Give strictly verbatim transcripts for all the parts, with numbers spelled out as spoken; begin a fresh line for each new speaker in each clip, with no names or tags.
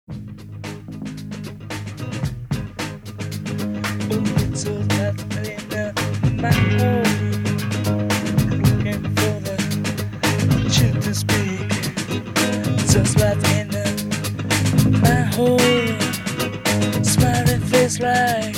So that in my home, looking for the truth to speak. Just like in my home, smiling face like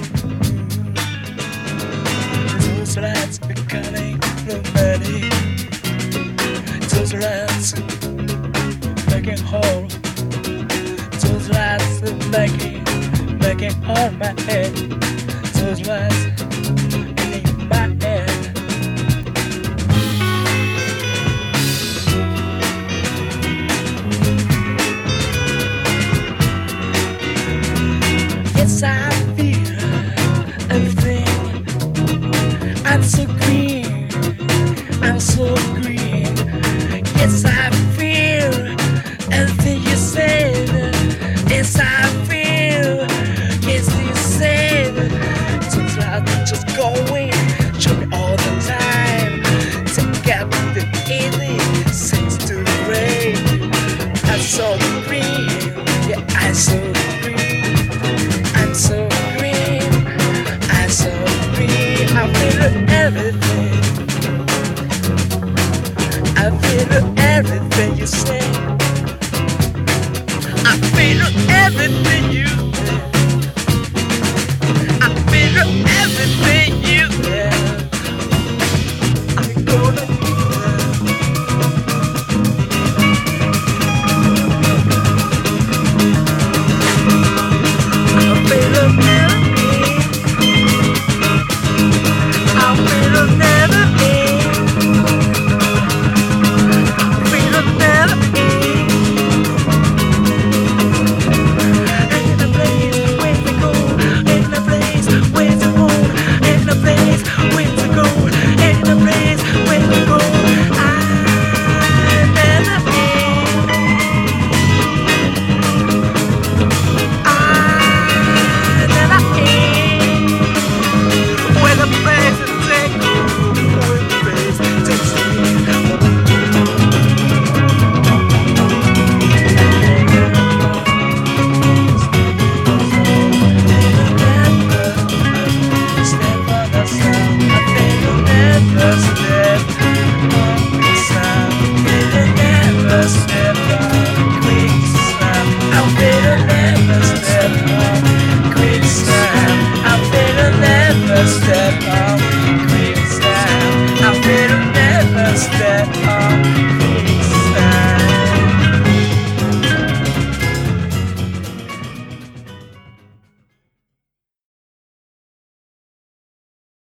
those lights becoming romantic. Those lights making whole. Those lights making making on my head. Those lights in my head. Yes, I feel everything. I'm so green. I'm so green. Yes, I feel everything you said. Yes, I feel. Yes, you said. Just like just going. Show me all the time. Take out the easy. Sings to the rain. I'm so green. Yeah, I'm so green. I'm so green. I'm so green. I feel everything. I feel everything you say. I feel everything you say. I feel everything.